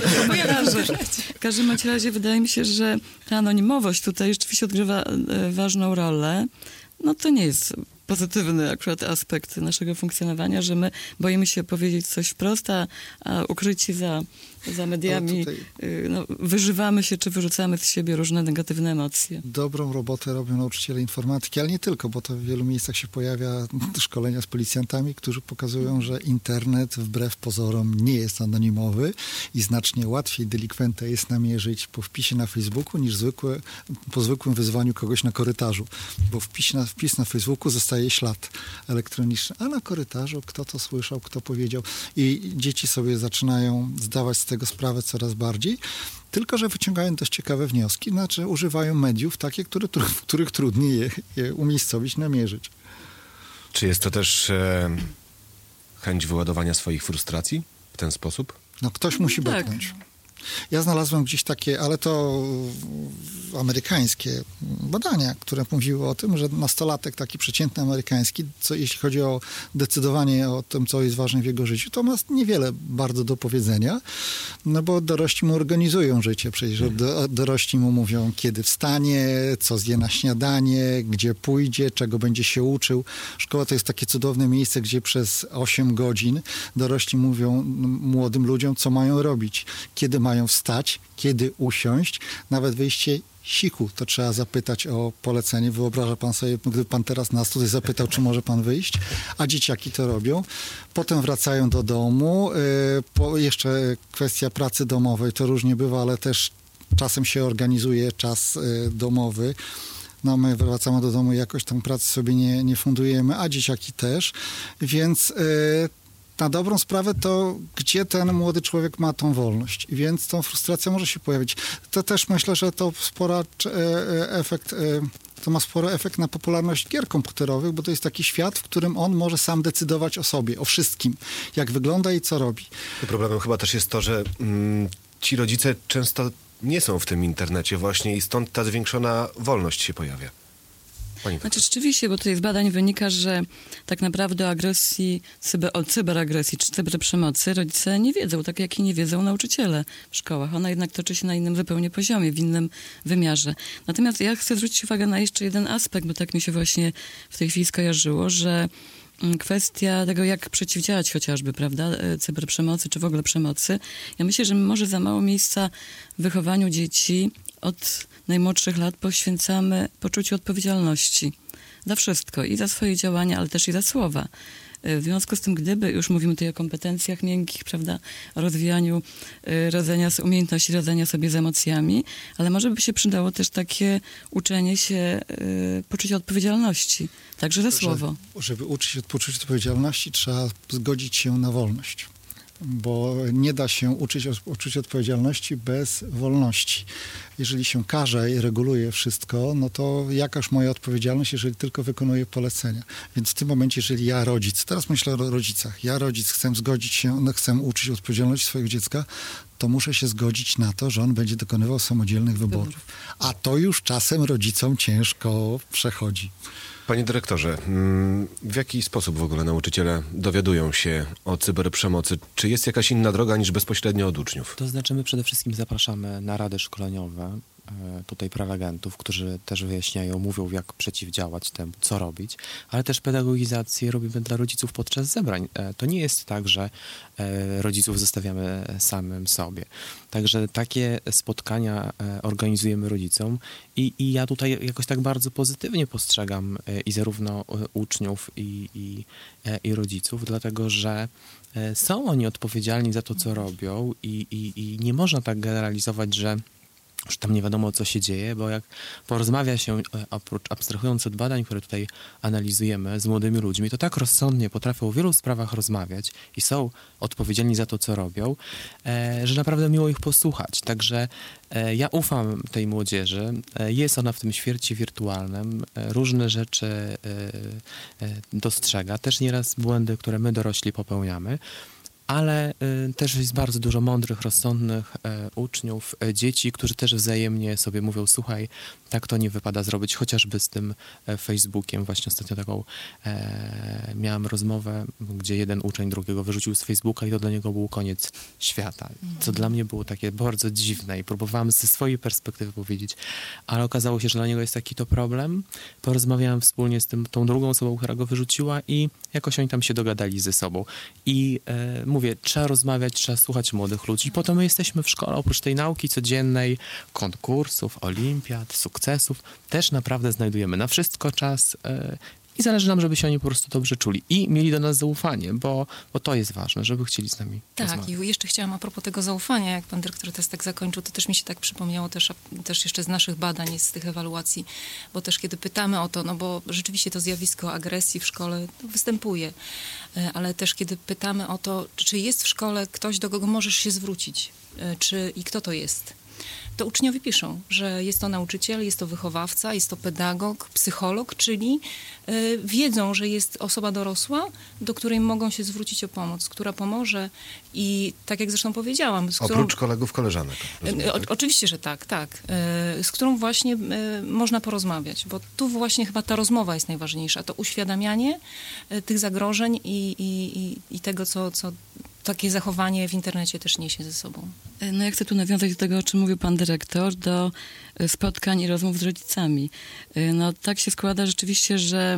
Speaker 3: W każdym bądź razie wydaje mi się, że ta anonimowość tutaj rzeczywiście odgrywa e, ważną rolę. No to nie jest pozytywny akurat aspekt naszego funkcjonowania, że my boimy się powiedzieć coś wprost, a, a ukryci za, za mediami
Speaker 5: tutaj-
Speaker 3: y, no, wyżywamy się czy wyrzucamy z siebie różne negatywne emocje.
Speaker 5: Dobrą robotę robią nauczyciele informatyki, ale nie tylko, bo to w wielu miejscach się pojawia szkolenia z policjantami, którzy pokazują, że internet wbrew pozorom nie jest anonimowy i znacznie łatwiej delikwenta jest namierzyć po wpisie na Facebooku niż zwykłe, po zwykłym wyzwaniu kogoś na korytarzu, bo wpis na, wpis na Facebooku zostaje ślad elektroniczny, a na korytarzu kto to słyszał, kto powiedział i dzieci sobie zaczynają zdawać z tego sprawę coraz bardziej. Tylko że wyciągają dość ciekawe wnioski, znaczy używają mediów takie, które, w których trudniej je, je umiejscowić, namierzyć.
Speaker 2: Czy jest to też e, chęć wyładowania swoich frustracji w ten sposób?
Speaker 5: No ktoś musi
Speaker 3: Tak.
Speaker 5: beknąć. Ja znalazłem gdzieś takie, ale to amerykańskie badania, które mówiły o tym, że nastolatek taki przeciętny amerykański, co jeśli chodzi o decydowanie o tym, co jest ważne w jego życiu, to ma niewiele bardzo do powiedzenia, no bo dorośli mu organizują życie. Przecież do, dorośli mu mówią, kiedy wstanie, co zje na śniadanie, gdzie pójdzie, czego będzie się uczył. Szkoła to jest takie cudowne miejsce, gdzie przez osiem godzin dorośli mówią młodym ludziom, co mają robić, kiedy mają wstać, kiedy usiąść, nawet wyjście siku, to trzeba zapytać o polecenie. Wyobraża pan sobie, gdyby pan teraz nas tutaj zapytał, czy może pan wyjść, a dzieciaki to robią. Potem wracają do domu. Po, jeszcze kwestia pracy domowej, to różnie bywa, ale też czasem się organizuje czas domowy. No my wracamy do domu i jakoś tam pracy sobie nie, nie fundujemy, a dzieciaki też, więc na dobrą sprawę to gdzie ten młody człowiek ma tą wolność, i więc tą frustracją może się pojawić. To też myślę, że to spora efekt, to ma spory efekt na popularność gier komputerowych, bo to jest taki świat, w którym on może sam decydować o sobie, o wszystkim, jak wygląda i co robi.
Speaker 2: Problemem chyba też jest to, że mm, ci rodzice często nie są w tym internecie właśnie i stąd ta zwiększona wolność się pojawia. Pani
Speaker 3: Znaczy rzeczywiście, bo tutaj z badań wynika, że tak naprawdę o agresji, cyber, o cyberagresji czy cyberprzemocy rodzice nie wiedzą, tak jak i nie wiedzą nauczyciele w szkołach. Ona jednak toczy się na innym zupełnie poziomie, w innym wymiarze. Natomiast ja chcę zwrócić uwagę na jeszcze jeden aspekt, bo tak mi się właśnie w tej chwili skojarzyło, że kwestia tego, jak przeciwdziałać chociażby, prawda, cyberprzemocy, czy w ogóle przemocy. Ja myślę, że może za mało miejsca w wychowaniu dzieci od najmłodszych lat poświęcamy poczuciu odpowiedzialności za wszystko i za swoje działania, ale też i za słowa. W związku z tym, gdyby, już mówimy tutaj o kompetencjach miękkich, prawda, o rozwijaniu y, radzenia, umiejętności radzenia sobie z emocjami, ale może by się przydało też takie uczenie się y, poczucia odpowiedzialności, także za słowo.
Speaker 5: Że, żeby uczyć się poczucia odpowiedzialności, trzeba zgodzić się na wolność, bo nie da się uczyć poczucia odpowiedzialności bez wolności. Jeżeli się karze i reguluje wszystko, no to jakaż moja odpowiedzialność, jeżeli tylko wykonuję polecenia. Więc w tym momencie, jeżeli ja rodzic, teraz myślę o rodzicach, ja rodzic chcę zgodzić się, no chcę uczyć odpowiedzialności swojego dziecka, to muszę się zgodzić na to, że on będzie dokonywał samodzielnych wyborów. A to już czasem rodzicom ciężko przechodzi.
Speaker 2: Panie dyrektorze, w jaki sposób w ogóle nauczyciele dowiadują się o cyberprzemocy? Czy jest jakaś inna droga niż bezpośrednio od uczniów?
Speaker 4: To znaczy my przede wszystkim zapraszamy na rady szkoleniowe, tutaj prelegentów, którzy też wyjaśniają, mówią, jak przeciwdziałać temu, co robić, ale też pedagogizację robimy dla rodziców podczas zebrań. To nie jest tak, że rodziców zostawiamy samym sobie. Także takie spotkania organizujemy rodzicom i, i ja tutaj jakoś tak bardzo pozytywnie postrzegam i zarówno uczniów, i, i, i rodziców, dlatego że są oni odpowiedzialni za to, co robią i, i, i nie można tak generalizować, że już tam nie wiadomo, co się dzieje, bo jak porozmawia się, oprócz abstrahując od badań, które tutaj analizujemy z młodymi ludźmi, to tak rozsądnie potrafią o wielu sprawach rozmawiać i są odpowiedzialni za to, co robią, że naprawdę miło ich posłuchać. Także ja ufam tej młodzieży. Jest ona w tym świecie wirtualnym. Różne rzeczy dostrzega. Też nieraz błędy, które my dorośli popełniamy. Ale y, też jest bardzo dużo mądrych, rozsądnych y, uczniów, y, dzieci, którzy też wzajemnie sobie mówią, słuchaj, tak to nie wypada zrobić, chociażby z tym y, Facebookiem. Właśnie ostatnio taką y, miałam rozmowę, gdzie jeden uczeń drugiego wyrzucił z Facebooka i to dla niego był koniec świata. Co dla mnie było takie bardzo dziwne i próbowałam ze swojej perspektywy powiedzieć, ale okazało się, że dla niego jest taki to problem. Porozmawiałam wspólnie z tym, tą drugą osobą, która go wyrzuciła i jakoś oni tam się dogadali ze sobą. I y, mówię, trzeba rozmawiać, trzeba słuchać młodych ludzi. Po to my jesteśmy w szkole, oprócz tej nauki codziennej, konkursów, olimpiad, sukcesów, też naprawdę znajdujemy na wszystko czas yy, i zależy nam, żeby się oni po prostu dobrze czuli i mieli do nas zaufanie, bo, bo to jest ważne, żeby chcieli z nami
Speaker 6: Tak,
Speaker 4: rozmawiać.
Speaker 6: i jeszcze chciałam a propos tego zaufania, jak pan dyrektor też tak zakończył, to też mi się tak przypomniało też, też jeszcze z naszych badań, z tych ewaluacji, bo też kiedy pytamy o to, no bo rzeczywiście to zjawisko agresji w szkole występuje, ale też kiedy pytamy o to, czy jest w szkole ktoś, do kogo możesz się zwrócić, czy i kto to jest, to uczniowie piszą, że jest to nauczyciel, jest to wychowawca, jest to pedagog, psycholog, czyli y, wiedzą, że jest osoba dorosła, do której mogą się zwrócić o pomoc, która pomoże i tak jak zresztą powiedziałam... Z
Speaker 2: Oprócz
Speaker 6: którą,
Speaker 2: kolegów, koleżanek. Rozumiem,
Speaker 6: o,
Speaker 2: tak?
Speaker 6: Oczywiście, że tak, tak. Y, z którą właśnie y, można porozmawiać, bo tu właśnie chyba ta rozmowa jest najważniejsza, to uświadamianie y, tych zagrożeń i, i, i, i tego, co... co takie zachowanie w internecie też niesie ze sobą.
Speaker 3: No ja chcę tu nawiązać do tego, o czym mówił pan dyrektor, do spotkań i rozmów z rodzicami. No tak się składa rzeczywiście, że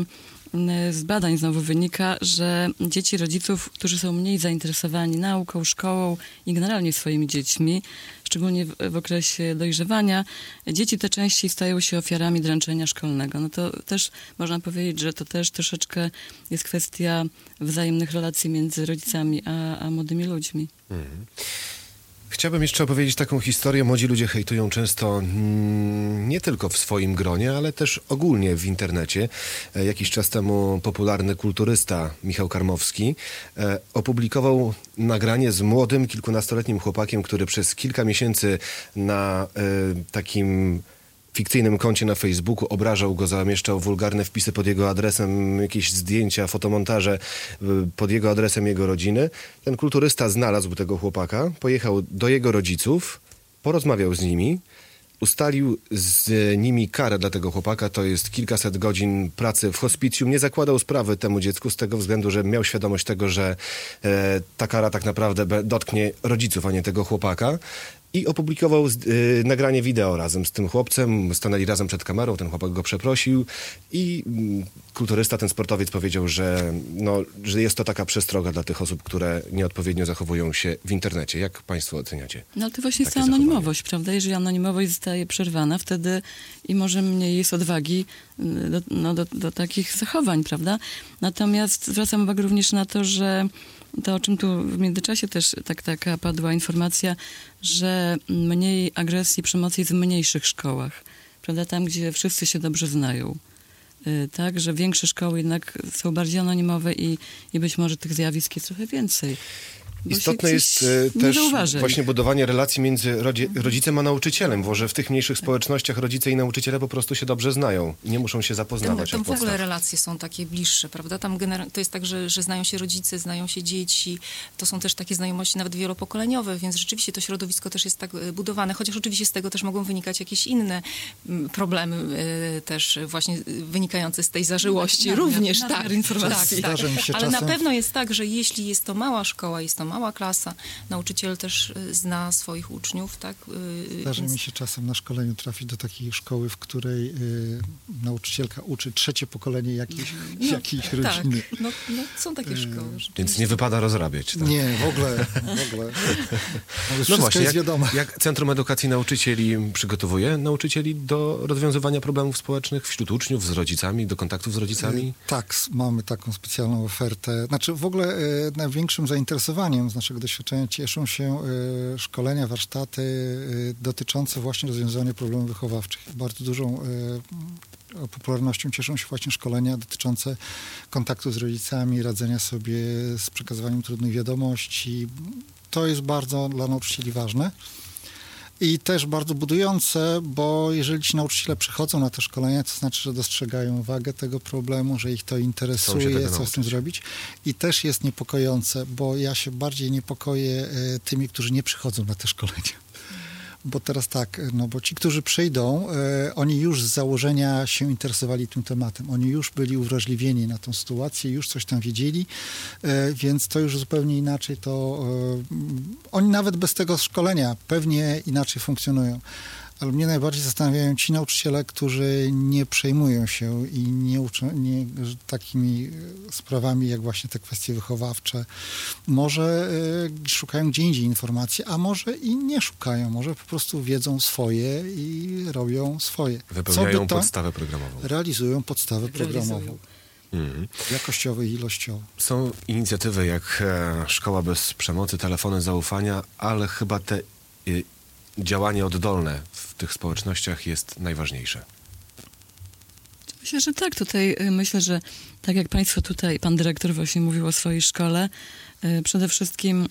Speaker 3: z badań znowu wynika, że dzieci rodziców, którzy są mniej zainteresowani nauką, szkołą i generalnie swoimi dziećmi, szczególnie w, w okresie dojrzewania, dzieci te częściej stają się ofiarami dręczenia szkolnego. No to też można powiedzieć, że to też troszeczkę jest kwestia wzajemnych relacji między rodzicami a, a młodymi ludźmi.
Speaker 2: Mhm. Chciałbym jeszcze opowiedzieć taką historię. Młodzi ludzie hejtują często mm, nie tylko w swoim gronie, ale też ogólnie w internecie. E, jakiś czas temu popularny kulturysta Michał Karmowski e, opublikował nagranie z młodym, kilkunastoletnim chłopakiem, który przez kilka miesięcy na e, takim fikcyjnym koncie na Facebooku obrażał go, zamieszczał wulgarne wpisy pod jego adresem, jakieś zdjęcia, fotomontaże pod jego adresem jego rodziny. Ten kulturysta znalazł tego chłopaka, pojechał do jego rodziców, porozmawiał z nimi, ustalił z nimi karę dla tego chłopaka, to jest kilkaset godzin pracy w hospicjum. Nie zakładał sprawy temu dziecku z tego względu, że miał świadomość tego, że e, ta kara tak naprawdę dotknie rodziców, a nie tego chłopaka. I opublikował y, nagranie wideo razem z tym chłopcem. Stanęli razem przed kamerą, ten chłopak go przeprosił i y, kulturysta, ten sportowiec powiedział, że, no, że jest to taka przestroga dla tych osób, które nieodpowiednio zachowują się w internecie. Jak państwo oceniacie?
Speaker 3: No ale to właśnie jest ta anonimowość, prawda? Jeżeli anonimowość zostaje przerwana, wtedy i może mniej jest odwagi do, no, do, do takich zachowań, prawda? Natomiast zwracam uwagę również na to, że to, o czym tu w międzyczasie też tak, taka padła informacja, że mniej agresji, przemocy jest w mniejszych szkołach, prawda? Tam, gdzie wszyscy się dobrze znają. Yy, tak, że większe szkoły jednak są bardziej anonimowe i, i być może tych zjawisk jest trochę więcej.
Speaker 2: Istotne jest e, też właśnie budowanie relacji między rodzi- rodzicem a nauczycielem, bo że w tych mniejszych społecznościach rodzice i nauczyciele po prostu się dobrze znają i nie muszą się zapoznawać.
Speaker 6: Tam, tam w ogóle relacje są takie bliższe, prawda? Tam gener- to jest tak, że, że znają się rodzice, znają się dzieci. To są też takie znajomości nawet wielopokoleniowe, więc rzeczywiście to środowisko też jest tak budowane, chociaż oczywiście z tego też mogą wynikać jakieś inne problemy y, też właśnie wynikające z tej zażyłości.
Speaker 3: Nadmiar,
Speaker 6: również,
Speaker 3: nadmiar
Speaker 6: tak.
Speaker 3: informacji.
Speaker 6: tak, tak.
Speaker 5: Mi się
Speaker 6: Ale
Speaker 5: czasem...
Speaker 6: na pewno jest tak, że jeśli jest to mała szkoła, jest to mała klasa, nauczyciel też zna swoich uczniów, tak?
Speaker 5: Zdarza
Speaker 6: Więc...
Speaker 5: mi się czasem na szkoleniu trafić do takiej szkoły, w której y, nauczycielka uczy trzecie pokolenie jakiejś,
Speaker 6: no,
Speaker 5: jakiejś rodziny.
Speaker 6: Tak, no, no są takie szkoły.
Speaker 2: Więc nie wypada rozrabiać. Tak?
Speaker 5: Nie, w ogóle, w ogóle. No,
Speaker 2: no właśnie,
Speaker 5: jest
Speaker 2: jak,
Speaker 5: wiadomo.
Speaker 2: jak Centrum Edukacji Nauczycieli przygotowuje nauczycieli do rozwiązywania problemów społecznych wśród uczniów, z rodzicami, do kontaktów z rodzicami?
Speaker 5: Tak, mamy taką specjalną ofertę. Znaczy w ogóle e, największym zainteresowaniem z naszego doświadczenia cieszą się e, szkolenia, warsztaty e, dotyczące właśnie rozwiązywania problemów wychowawczych. Bardzo dużą e, popularnością cieszą się właśnie szkolenia dotyczące kontaktu z rodzicami, radzenia sobie z przekazywaniem trudnych wiadomości. To jest bardzo dla nauczycieli ważne. I też bardzo budujące, bo jeżeli ci nauczyciele przychodzą na te szkolenia, to znaczy, że dostrzegają wagę tego problemu, że ich to interesuje, co z tym zrobić. I też jest niepokojące, bo ja się bardziej niepokoję e, tymi, którzy nie przychodzą na te szkolenia. Bo teraz tak, no bo ci, którzy przyjdą, e, oni już z założenia się interesowali tym tematem. Oni już byli uwrażliwieni na tą sytuację, już coś tam wiedzieli, e, więc to już zupełnie inaczej to... E, oni nawet bez tego szkolenia pewnie inaczej funkcjonują. Ale mnie najbardziej zastanawiają ci nauczyciele, którzy nie przejmują się i nie uczą nie, takimi sprawami, jak właśnie te kwestie wychowawcze. Może y, szukają gdzie indziej informacji, a może i nie szukają. Może po prostu wiedzą swoje i robią swoje.
Speaker 2: Wypełniają podstawę programową.
Speaker 5: Realizują podstawę
Speaker 3: Realizują.
Speaker 5: programową. Mhm. Jakościowe i ilościowe.
Speaker 2: Są inicjatywy jak e, Szkoła bez przemocy, telefony zaufania, ale chyba te... Y, działanie oddolne w tych społecznościach jest najważniejsze.
Speaker 3: Myślę, że tak. Tutaj myślę, że tak jak państwo tutaj, pan dyrektor właśnie mówił o swojej szkole, przede wszystkim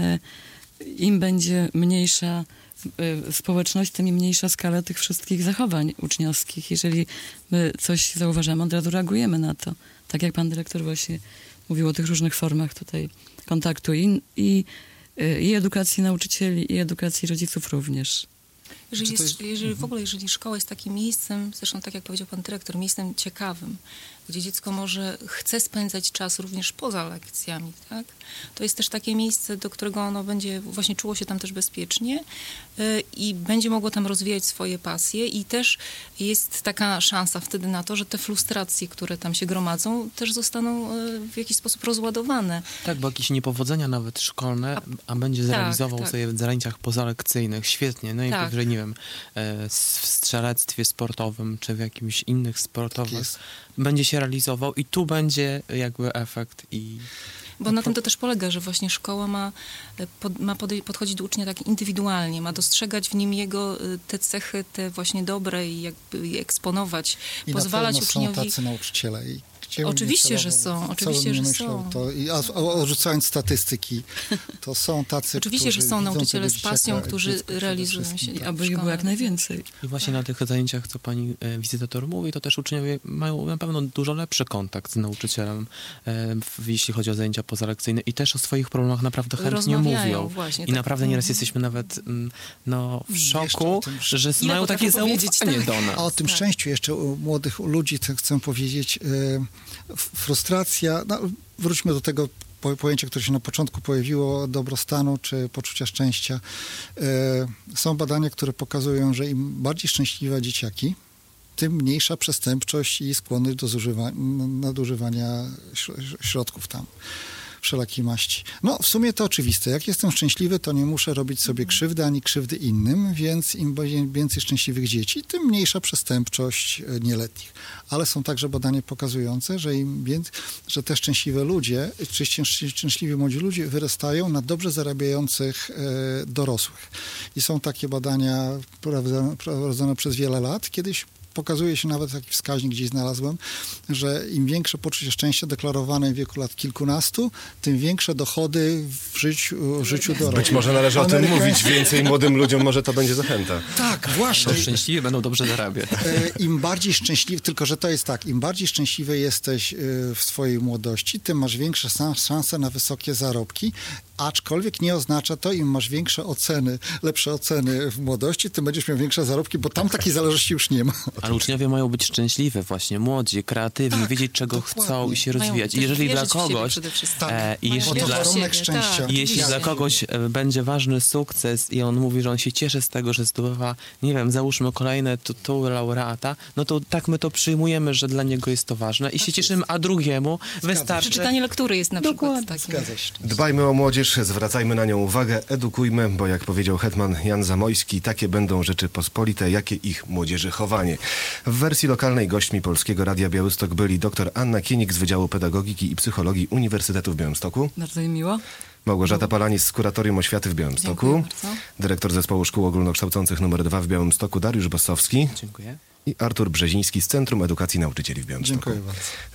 Speaker 3: im będzie mniejsza społeczność, tym i mniejsza skala tych wszystkich zachowań uczniowskich. Jeżeli my coś zauważamy, od razu reagujemy na to. Tak jak pan dyrektor właśnie mówił o tych różnych formach tutaj kontaktu i, i i edukacji nauczycieli, i edukacji rodziców również.
Speaker 6: Jeżeli, jest, jeżeli w ogóle, jeżeli szkoła jest takim miejscem, zresztą tak jak powiedział pan dyrektor, miejscem ciekawym, gdzie dziecko może, chce spędzać czas również poza lekcjami, tak? To jest też takie miejsce, do którego ono będzie właśnie czuło się tam też bezpiecznie y, i będzie mogło tam rozwijać swoje pasje i też jest taka szansa wtedy na to, że te frustracje, które tam się gromadzą, też zostaną y, w jakiś sposób rozładowane.
Speaker 4: Tak, bo jakieś niepowodzenia nawet szkolne, a, a będzie zrealizował
Speaker 6: tak, tak.
Speaker 4: sobie w zajęciach pozalekcyjnych, świetnie, no i
Speaker 6: Tak.
Speaker 4: że nie wiem, e, w strzelectwie sportowym, czy w jakimś innych sportowych,
Speaker 5: jest.
Speaker 4: będzie się realizował i tu będzie jakby efekt i...
Speaker 6: Bo na tym to też polega, że właśnie szkoła ma, pod, ma podej- podchodzić do ucznia tak indywidualnie, ma dostrzegać w nim jego y, te cechy, te właśnie dobre i jakby je eksponować,
Speaker 5: I
Speaker 6: pozwalać
Speaker 5: na pewno
Speaker 6: uczniowi...
Speaker 5: są tacy nauczyciele. I gdzie bym
Speaker 6: Oczywiście,
Speaker 5: nie
Speaker 6: że
Speaker 5: celował,
Speaker 6: są,
Speaker 5: co
Speaker 6: oczywiście,
Speaker 5: bym nie
Speaker 6: że
Speaker 5: myślał,
Speaker 6: są.
Speaker 5: To, i, a, a, odrzucając statystyki, to są tacy,
Speaker 6: Oczywiście,
Speaker 5: którzy
Speaker 6: że są
Speaker 5: widzą
Speaker 6: nauczyciele
Speaker 5: tego
Speaker 6: z pasją,
Speaker 5: dzieciaka,
Speaker 6: którzy
Speaker 5: dziecko przede
Speaker 6: realizują
Speaker 5: wszystkim,
Speaker 6: się.
Speaker 5: tak.
Speaker 3: Aby ich było jak najwięcej.
Speaker 4: I właśnie na tych zajęciach, co pani e, wizytator mówi, to też uczniowie mają na pewno dużo lepszy kontakt z nauczycielem, e, w, jeśli chodzi o zajęcia pozalekcyjne i też o swoich problemach naprawdę chętnie
Speaker 6: Rozmawiają
Speaker 4: mówią.
Speaker 6: właśnie,
Speaker 4: I
Speaker 6: tak.
Speaker 4: naprawdę nieraz jesteśmy nawet mm, no, w
Speaker 5: Jeszcze
Speaker 4: szoku,
Speaker 5: o tym,
Speaker 4: że
Speaker 6: ile
Speaker 4: mają takie
Speaker 6: potrafią powiedzieć,
Speaker 4: zaufanie
Speaker 6: tak.
Speaker 4: do nas.
Speaker 5: A o tym
Speaker 6: Tak.
Speaker 5: szczęściu jeszcze u młodych ludzi to chcę powiedzieć. E, frustracja, no, wróćmy do tego po, pojęcia, które się na początku pojawiło, dobrostanu czy poczucia szczęścia. E, są badania, które pokazują, że im bardziej szczęśliwe dzieciaki, tym mniejsza przestępczość i skłonność do zużywa- nadużywania środków tam. Wszelakiej maści. No, w sumie to oczywiste. Jak jestem szczęśliwy, to nie muszę robić sobie krzywdy, ani krzywdy innym, więc im więcej szczęśliwych dzieci, tym mniejsza przestępczość nieletnich. Ale są także badania pokazujące, że im więcej, że te szczęśliwe ludzie, czy szczęśliwi młodzi ludzie wyrastają na dobrze zarabiających e, dorosłych. I są takie badania prowadzone, prowadzone przez wiele lat. Kiedyś pokazuje się nawet taki wskaźnik, gdzieś znalazłem, że im większe poczucie szczęścia deklarowane w wieku lat kilkunastu, tym większe dochody w życiu, życiu dorosłych.
Speaker 2: Być może należy o tym
Speaker 5: Amerykańscy-
Speaker 2: mówić więcej młodym ludziom, może to będzie zachęta.
Speaker 5: Tak, właśnie.
Speaker 4: Są szczęśliwi, będą dobrze zarabiać.
Speaker 5: E, Im bardziej szczęśliwy, tylko że to jest tak, im bardziej szczęśliwy jesteś e, w swojej młodości, tym masz większe sa- szanse na wysokie zarobki, aczkolwiek nie oznacza to, im masz większe oceny, lepsze oceny w młodości, tym będziesz miał większe zarobki, bo tam takiej zależności już nie ma.
Speaker 4: Ale uczniowie mają być szczęśliwi właśnie, młodzi, kreatywni,
Speaker 5: Tak,
Speaker 4: wiedzieć czego
Speaker 5: dokładnie.
Speaker 4: chcą i się
Speaker 6: Mają
Speaker 4: rozwijać. I
Speaker 6: też
Speaker 4: jeżeli dla
Speaker 6: wierzyć w siebie
Speaker 4: kogoś,
Speaker 6: przede wszystkim.
Speaker 4: e, i
Speaker 6: Mają
Speaker 4: jeśli
Speaker 5: Bo to
Speaker 4: dla,
Speaker 6: wierzyć w
Speaker 5: warunek
Speaker 6: siebie,
Speaker 5: szczęścia.
Speaker 6: tak,
Speaker 4: I jeśli
Speaker 6: oczywiście.
Speaker 4: dla kogoś e, będzie ważny sukces i on mówi, że on się cieszy z tego, że zdobywa, nie wiem, załóżmy kolejne tytuły laureata, no to tak my to przyjmujemy, że dla niego jest to ważne i się cieszymy, a drugiemu wystarczy...
Speaker 6: Przeczytanie lektury jest na przykład
Speaker 5: Dokładnie,
Speaker 6: takim.
Speaker 5: zgadza się.
Speaker 2: Dbajmy o młodzież, zwracajmy na nią uwagę, edukujmy, bo jak powiedział hetman Jan Zamojski, takie będą Rzeczypospolite, jakie ich młodzieży chowanie. W wersji lokalnej gośćmi Polskiego Radia Białystok byli dr Anna Kienik z Wydziału Pedagogiki i Psychologii Uniwersytetu w Białymstoku,
Speaker 3: Bardzo mi miło.
Speaker 2: Małgorzata Palanis z Kuratorium Oświaty w Białymstoku,
Speaker 6: Dziękuję bardzo.
Speaker 2: dyrektor Zespołu Szkół Ogólnokształcących numer dwa w Białymstoku Dariusz Bossowski
Speaker 4: Dziękuję.
Speaker 2: i Artur Brzeziński z Centrum Edukacji Nauczycieli w Białymstoku.
Speaker 5: Dziękuję bardzo.